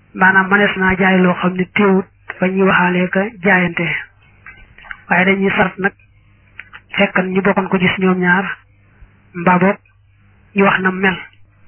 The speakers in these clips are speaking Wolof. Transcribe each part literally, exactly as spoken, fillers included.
maanaam manees naa jaay loo xam ne teewut fa ñuy waxaalee ka jaayante waaye dañuy sart nag fekkan ñu bokkoon ko gis ñoom ñaar mbaa boog ñu wax na mel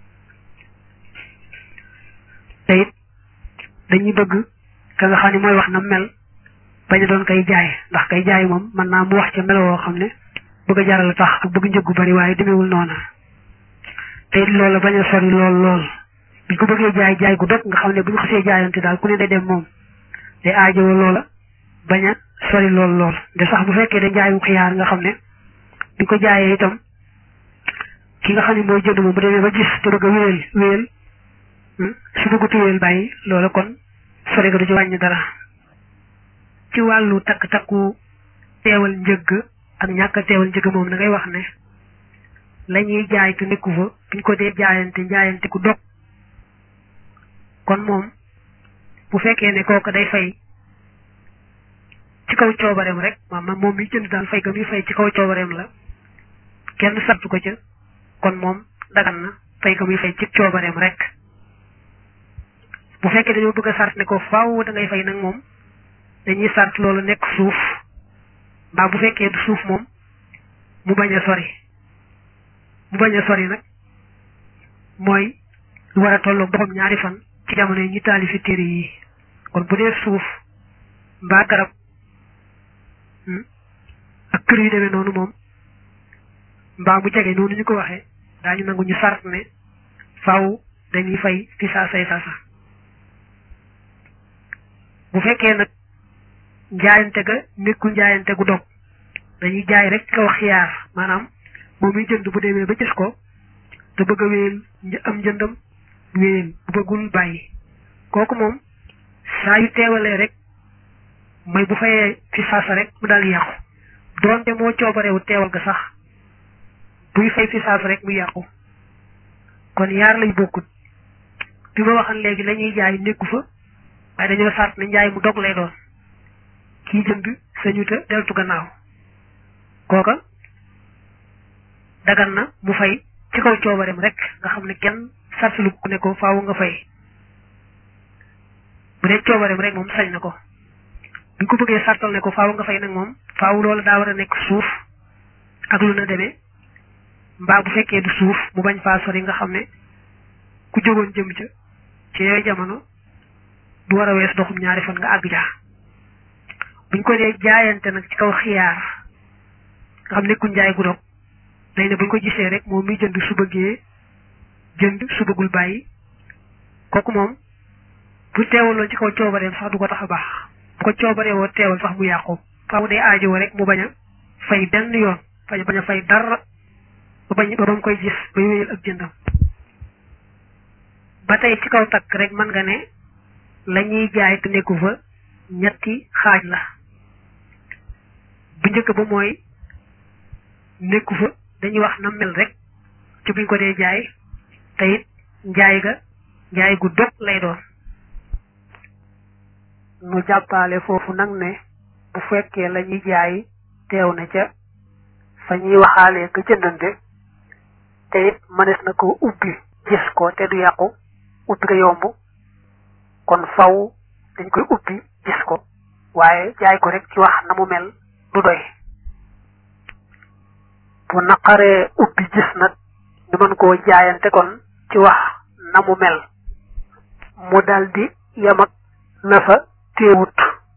te it dañuy bëgg ka nga xam ne mooy wax na mel bañ a doon kay jaay ndax kay jaay moom mën naa mu wax ca melo woo xam ne bëgg a jaral tax ak bëgg njëggu bari waaye demeewul noona te it loola bañ a sori lool lool biñ ko bëggee jaay jaay gu dog nga xam ne bu ñu xasee jaayante daal ku ne day dem moom day aajowoo loola bañ a sori lool lool de sax bu fekkee da jaayum xiyaar nga xam ne biñ ko jaayee itam ki nga xam ne mooy jënd moom bu demee ba gis te bëgg a wéyal wéyal su bëggutu wéyal bàyyi loola kon sori ga du ci wàññi dara. ci wàllu takk-takku teewal njëgg ak ñàkk a teewal njëgg moom da ngay wax ne la ñuy jaay te nekku fa buñ ko dee jaayante jaayante ku dog kon moom bu fekkee ne kooku day fay ci kaw coobareem rek maanaam moom mi jënd daal fay ga muy fay ci kaw coobareem la kenn sartu ko ca kon moom dagan na fay ga muy fay ci coobareem rek bu fekkee dañoo bëgg a sart ne ko faaw da ngay fay nag moom dañuy sart loolu nekk suuf mbaa bu fekkee du suuf moom mu bañ a sori mu bañ a sori nag mooy lu war a tolloog doxam ñaari fan ci jamono yi ñu taali fi téere yi kon bu dee suuf mbaa garab ak kër yu demee noonu moom mbaa mu jege noonu ñu ko waxee daañu nangu ñu sart ne faaw dañuy fay fi saa say saasa bu fekkee nag njaayante ga nekkul njaayante gu dog dañuy jaay rek ka wax xiyaar maanaam moom muy jënd bu demee ba gis ko te bëgg a wéyal am njëndam wéyal bu bëggul bàyyi kooku moom saa yu teewalee rek mooy bu fayee fi saasa rek mu daal yàqu doonte moo coobarewu teewal ga sax buy fay fi saasa rek mu yàqu kon yaar lañ bokkut bi ma waxan léegi la ñuy jaay nekku fa waaye dañoo sart ne njaay mu dog lay doon kii jënd sañu te deltu gannaaw kooka dagan na mu fay ci kaw coobareem rek nga xam ne kenn sartalu ku ne ko faaw nga fay bu dee coobareem rek moom sañ na ko buñ ko bëggee sartal ne ko faaw nga fay nag moom faaw loolu daa war a nekk suuf ak lu na demee mbaa bu fekkee du suuf mu bañ faa sori nga xam ne ku jógoon jëm ca ci yooyu jamono du war a wees doxum ñaari fan nga àgg jaa buñ ko dee jaayante nag ci kaw xiyaar nga xam nekkul njaay gu dog day ne buñ ko gisee rek moom mi jënd su bëggee jënd su bëggul bàyyi kooku moom bu teewaloon ci kaw coobareem sax du ko tax a baax bu ko coobaree woo teewal sax mu yàqu faaw day aajowoo rek mu bañ a fay benn yoon bañ bañ a fay dara ba bañ ba ba mu koy gis bay wéyal ak jëndam ba tey ci kaw takk rek mën nga ne la ñuy jaay te nekku fa ñetti xaaj la bu njëkk ba mooy nekku fa dañuy wax na mel rek ci buñ ko dee jaay te it njaay ga njaay gu dog lay doon mu jàppale foofu nag ne bu fekkee la ñuy jaay teew na ca fa ñuy waxaalee ka jëndante te it mënees na ko ubbi gis ko te du yàqu ubbi ko yomb kon faw dañ koy ubbi gis ko waaye jaay ko rek ci wax na mu mel du doy bu naqaree ubbi gis nag ñu mën koo jaayante kon ci wax na mu mel mu daldi yam ak na fa teewut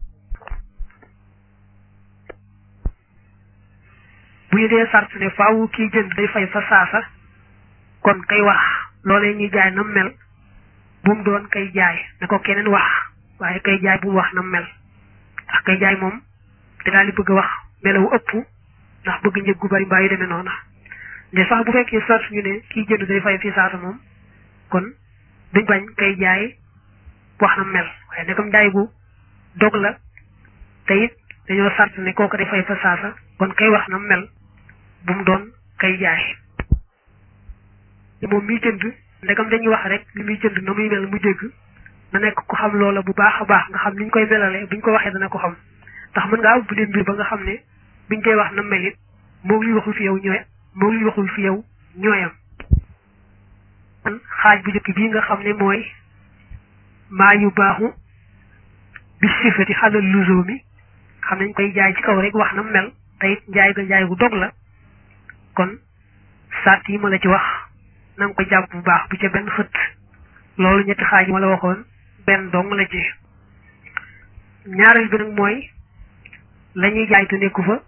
bu ñu dee sart ne faaw kii jënd day fay fa saasa kon kay wax loolee ñuy jaay na mu mel bu mu doon kay jaay na ko keneen wax waaye kay jaay bu mu wax na mu mel ndax kay jaay moom da daal di bëgg a wax melawu ëpp ndax bëgg njëg gu bari mbaa yu demee noona de sax bu fekkee sart ñu ne kii jënd day fay fi saasa moom kon duñ bañ kay jaay wax na mu mel waaye ne comme jaay gu dog la te it dañoo sart ne kooku day fay fa saasa kon kay wax na mu mel bu mu doon kay jaay moom miy jënd ndegam dañuy wax rek li muy jënd na muy mel mu dégg na nekk ku xam loola bu baax a baax nga xam niñ koy melalee buñ ko waxee dana ko xam ndax mën ngaa bu dee mbir ba nga xam ne biñ koy wax na mel it moo ngi waxul fi yow ñooy moo ngi waxul fi yow ñooyam xaaj bu njëkk bii nga xam ne mooy maa yu baaxu bi sifati xalal luzumi xam nañ koy jaay ci kaw rek wax na mel te it njaay ga njaay gu dog la kon sart yi ma la ci wax na nga ko jàpp bu baax bu ca benn xët loolu ñetti xaaj ma la waxoon benn dong la ci ñaareel bi nag mooy la ñuy jaay te nekku fa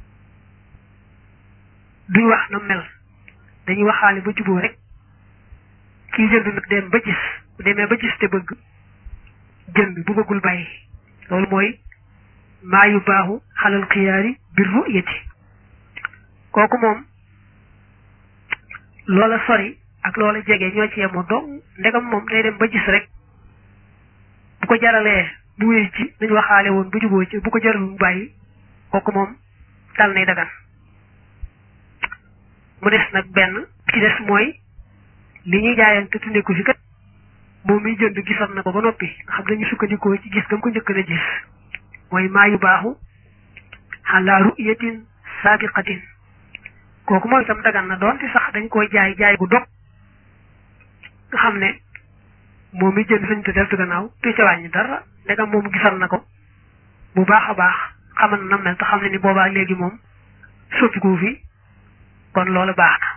duñ wax na mel dañuy waxaale ba juboo rek kii jënd nag dem ba gis bu demee ba gis te bëgg jënd bu bëggul bàyyi loolu mooy maa yu baaxu xalal xiyaari bir ru'yati kooku moom loola sori ak loola jege ñoo ci yemoo dong ndegam moom day dem ba gis rek bu ko jaralee bu wéy ci nañu waxaale woon ba juboo ci bu ko jaralul mu bàyyi kooku moom dal nay dagan mu des nag benn ci des mooy li ñuy jaayante tu nekku fi kat moom miy jënd gisoon na ko ba noppi nga xam dañu sukkandikoo ci gis gam ko njëkk na gis mooy maa yu baaxu ala ru'yatin sabiqatin kooku mooy itam dagan na doon te sax dañ koy jaay jaay gu dog nga xam ne moom mi jënd sañ te deltu gannaaw te ca wàññi dara ndegam moom gisoon na ko bu baax a baax xaman na mel te xam ne ni boobaa léegi moom soppiku fi kon loolu baax na